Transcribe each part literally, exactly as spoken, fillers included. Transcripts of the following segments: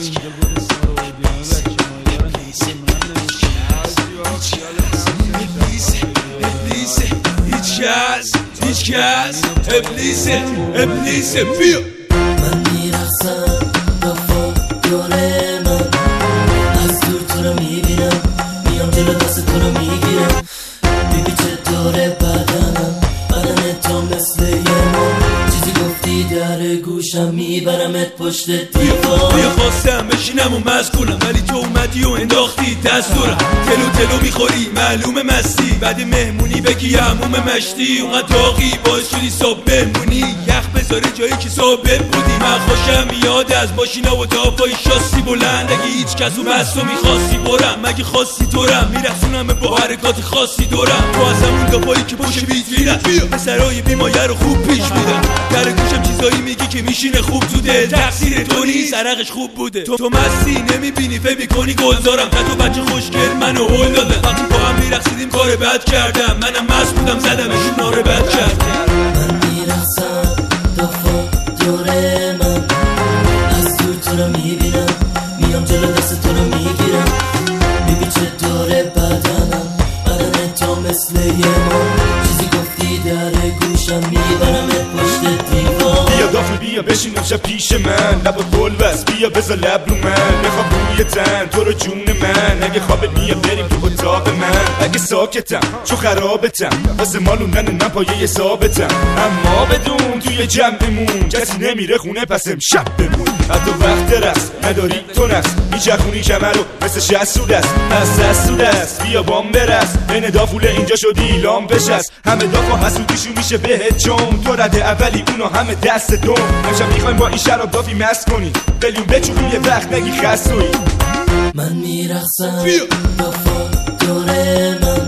اینجا بود اسم رو ابلیس هیچ کس هیچ کس ابلیس ابلیس بیا من میرقصم دفا دوره من از دور تو رو میبینم میام جلو دست تو رو میگیرم بیبی چه دوره بدنم بدن تو مثل یه من چیزی گفتی در گوشم میبرمت پشت دیوار بیا خواستم بشینم و مزگولم ولی تو اومدی و انداختی دستورم تلو تلو میخوری معلوم مستی بعد مهمونی بگی هموم مشتی اونقدر داغی باعث شدی صبح بمونی یخ بذاره جایی که صبح بودی من خوشم میاد از ماشینا و دافای شاسی بلند اگه هیچ کس اون مستو میخواستی برم مگه خواستی دورم میرخصونم با حرکات خاصی دورم تو از همون دافایی که پشت ویترینم پسرای بیمایه رو خوب پیش میدم در گوشم چیزایی میگی که میشینه خوب تو دل تقصیر تو نیست عرقش خوب بوده تو تو مستی نمیبینی فکر میکنی گلزارم تا تو بچه خوشگل منو هول دادن وقتی با هم میرقصیدیم کار بد کردم منم مست بودم زدمشون نار بد کردم من میرقصم دفا دوره من از دور تو رو میبینم میام جلو دست تو رو میگیرم بیبی چه دوره بدنم بدن تو مثل یه من چیزی گفتی در گوشم میبرمت پشت دیوار بیا دافی بیا بشین امشب پیش من لب گل بس بیا بذار لب رو من بخواب روی تن تو رو جون من اگه خوابت میاد بریم تو اتاق من اگه ساکتم چو خرابتم واسه مالوندن من پایه ثابتم اما بدون توی جمعمون کسی نمیره خونه پس امشب بمون حتی وقت رست نداری تو نست میچخونی کمر رو مثل شست رو دست از دست رو دست بیا بام برست بین دافوله اینجا شدی لام بشست همه دافا حسودیشون میشه بهت چون تو رده اولی اونا همه دست دوم امشب میخوایم با این شراب دافی مست کنی بلیون بچوبیم یه وقت نگی خستوی من میرقصم دافا دوره من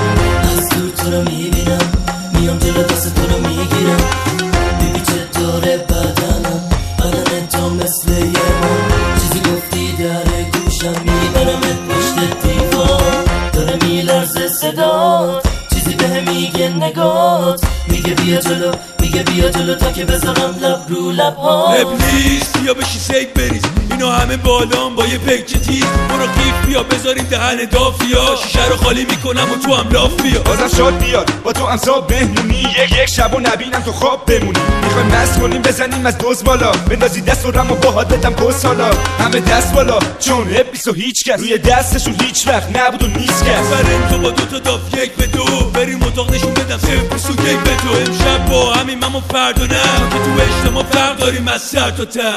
از دور تو رو میبینم میام جلو دست تو رو میگیرم بیبی چه دوره بدنم بدن تو مثل یه من چیزی گفتی در گوشم میبرمت پشت دیوار داره میلرزه صدات چیزی به میگه نگات میگه بیا جلو میگه بیا جلو تا که بذارم لب رو لبها ابلیس بیا بشی سیک بریز اینا همه بالام با یه پکچه تیز برو قیف بیا بذاریم دهن دافیا شیشه رو خالی میکنم و تو هم لاف بیا بازم شاد بیاد با تو امسا بهمونی یک یک شب و نبینم تو خواب بمونی میخوایم مست کنیم بزنیم از دوز بالا بندازی دست و رم و باهات بدم کس حالا همه دست بالا چون ابلیس و هیچ کس روی دستشون هیچ وقت نبود و نیست کس بریم تو با دوتا داف یک به دو بریم اتاق نشون بدم ابلیس و یک به دو امشب با همین من و فردا نه که تو اجتماع فرق داریم از سر تا ته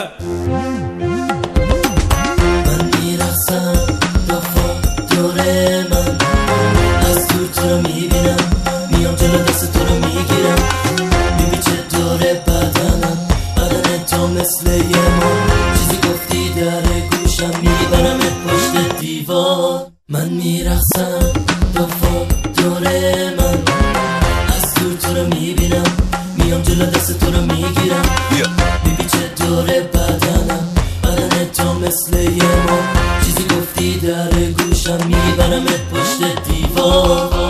من میرقصم دفا دوره من از دور تو رو میبینم میام جلو دست تو رو میگیرم بیبی چه دوره بدنم بدن تو مثل یه من چیزی گفتی در گوشم میبرمت پشت دیوار من میرقصم دفا دوره من از دور تو رو میبینم میام جلو دست تو رو میگیرم بیبی چه دوره بدنم بدن تو مثل یه ما چیزی گفتی در گوشم میبرمت پشت دیوار